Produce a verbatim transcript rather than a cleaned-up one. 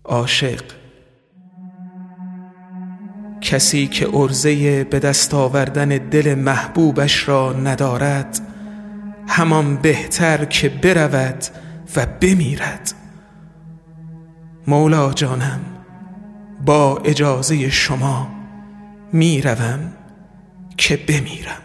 عاشق. کسی که عرضه به دست آوردن دل محبوبش را ندارد، همان بهتر که برود و بمیرد. مولا جانم، با اجازه شما میروم که بمیرم.